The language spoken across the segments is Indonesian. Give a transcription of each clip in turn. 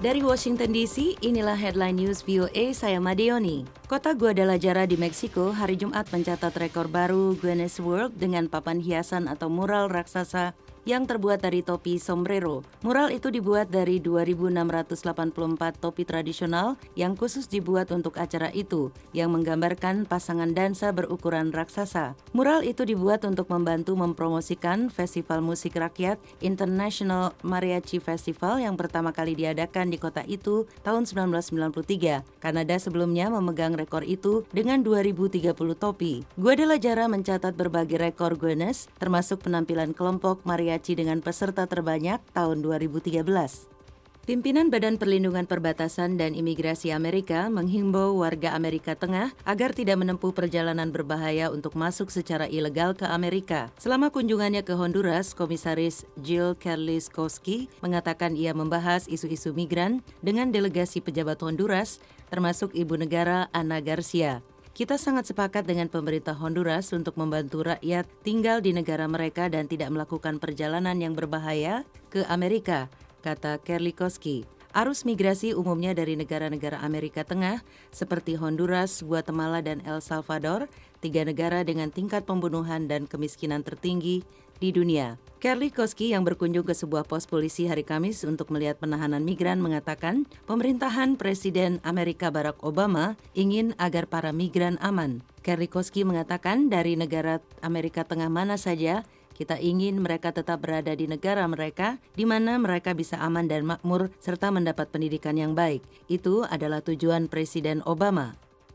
Dari Washington DC, inilah headline news VOA, saya Madeoni. Kota Guadalajara di Meksiko hari Jumat mencatat rekor baru Guinness World dengan papan hiasan atau mural raksasa yang terbuat dari topi sombrero. Mural itu dibuat dari 2.684 topi tradisional yang khusus dibuat untuk acara itu, yang menggambarkan pasangan dansa berukuran raksasa. Mural itu dibuat untuk membantu mempromosikan Festival Musik Rakyat International Mariachi Festival yang pertama kali diadakan di kota itu tahun 1993. Kanada sebelumnya memegang rekor itu dengan 2.030 topi. Guadalajara mencatat berbagai rekor Guinness, termasuk penampilan kelompok mariachi dengan peserta terbanyak tahun 2013. Pimpinan Badan Perlindungan Perbatasan dan Imigrasi Amerika menghimbau warga Amerika Tengah agar tidak menempuh perjalanan berbahaya untuk masuk secara ilegal ke Amerika. Selama kunjungannya ke Honduras, Komisaris Jill Kerliskowski mengatakan ia membahas isu-isu migran dengan delegasi pejabat Honduras, termasuk Ibu Negara Ana Garcia. Kita sangat sepakat dengan pemerintah Honduras untuk membantu rakyat tinggal di negara mereka dan tidak melakukan perjalanan yang berbahaya ke Amerika, kata Kerlikowski. Arus migrasi umumnya dari negara-negara Amerika Tengah seperti Honduras, Guatemala, dan El Salvador, 3 negara dengan tingkat pembunuhan dan kemiskinan tertinggi di dunia. Kerlikowski yang berkunjung ke sebuah pos polisi hari Kamis untuk melihat penahanan migran mengatakan pemerintahan Presiden Amerika Barack Obama ingin agar para migran aman. Kerlikowski mengatakan dari negara Amerika Tengah mana saja, kita ingin mereka tetap berada di negara mereka, di mana mereka bisa aman dan makmur serta mendapat pendidikan yang baik. Itu adalah tujuan Presiden Obama.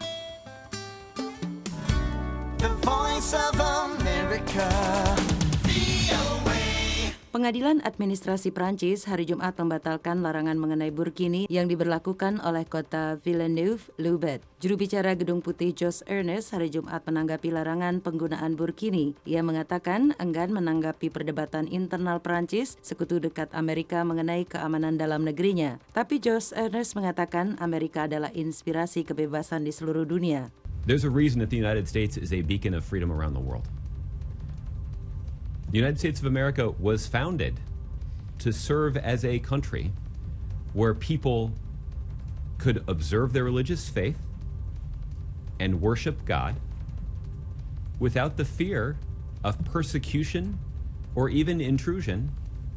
The Voice of America. Pengadilan Administrasi Prancis hari Jumat membatalkan larangan mengenai burkini yang diberlakukan oleh kota Villeneuve-Loubet. Juru bicara Gedung Putih Jos Ernest hari Jumat menanggapi larangan penggunaan burkini. Ia mengatakan enggan menanggapi perdebatan internal Prancis, sekutu dekat Amerika mengenai keamanan dalam negerinya. Tapi Jos Ernest mengatakan Amerika adalah inspirasi kebebasan di seluruh dunia. There's a reason that the United States is a beacon of freedom around the world. The United States of America was founded to serve as a country where people could observe their religious faith and worship God without the fear of persecution or even intrusion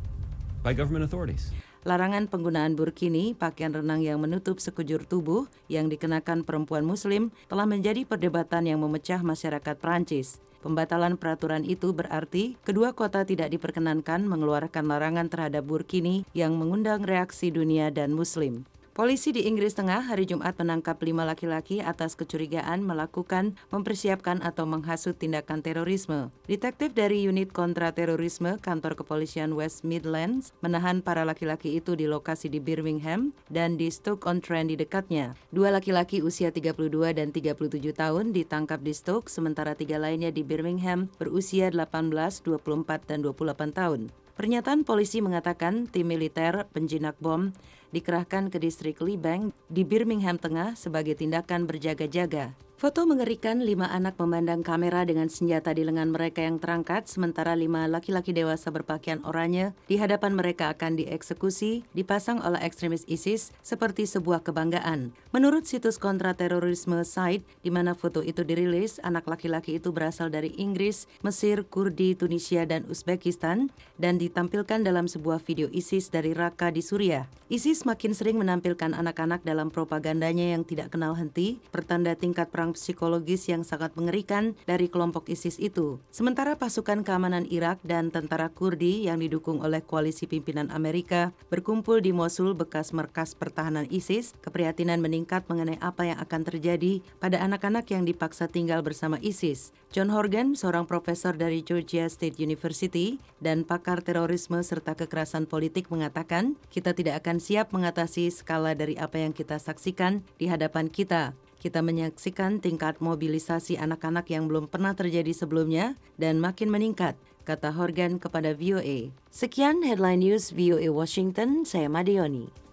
by government authorities. Larangan penggunaan burkini, pakaian renang yang menutup sekujur tubuh yang dikenakan perempuan muslim, telah menjadi perdebatan yang memecah masyarakat Prancis. Pembatalan peraturan itu berarti kedua kota tidak diperkenankan mengeluarkan larangan terhadap burkini yang mengundang reaksi dunia dan muslim. Polisi di Inggris Tengah hari Jumat menangkap 5 laki-laki atas kecurigaan mempersiapkan atau menghasut tindakan terorisme. Detektif dari Unit Kontraterorisme Kantor Kepolisian West Midlands menahan para laki-laki itu di lokasi di Birmingham dan di Stoke-on-Trent di dekatnya. 2 laki-laki usia 32 dan 37 tahun ditangkap di Stoke, sementara 3 lainnya di Birmingham berusia 18, 24, dan 28 tahun. Pernyataan polisi mengatakan tim militer penjinak bom dikerahkan ke distrik Leebank di Birmingham Tengah sebagai tindakan berjaga-jaga. Foto mengerikan 5 anak memandang kamera dengan senjata di lengan mereka yang terangkat, sementara 5 laki-laki dewasa berpakaian oranye di hadapan mereka akan dieksekusi, dipasang oleh ekstremis ISIS seperti sebuah kebanggaan. Menurut situs kontraterorisme site di mana foto itu dirilis, anak laki-laki itu berasal dari Inggris, Mesir, Kurdi, Tunisia, dan Uzbekistan dan ditampilkan dalam sebuah video ISIS dari Raqqa di Suriah. ISIS makin sering menampilkan anak-anak dalam propagandanya yang tidak kenal henti, pertanda tingkat perang psikologis yang sangat mengerikan dari kelompok ISIS itu. Sementara pasukan keamanan Irak dan tentara Kurdi yang didukung oleh koalisi pimpinan Amerika berkumpul di Mosul, bekas markas pertahanan ISIS, keprihatinan meningkat mengenai apa yang akan terjadi pada anak-anak yang dipaksa tinggal bersama ISIS. John Horgan, seorang profesor dari Georgia State University dan pakar terorisme serta kekerasan politik mengatakan, kita tidak akan siap mengatasi skala dari apa yang kita saksikan di hadapan kita. Kita menyaksikan tingkat mobilisasi anak-anak yang belum pernah terjadi sebelumnya dan makin meningkat, kata Horgan kepada VOA. Sekian Headline News VOA Washington, saya Madeoni.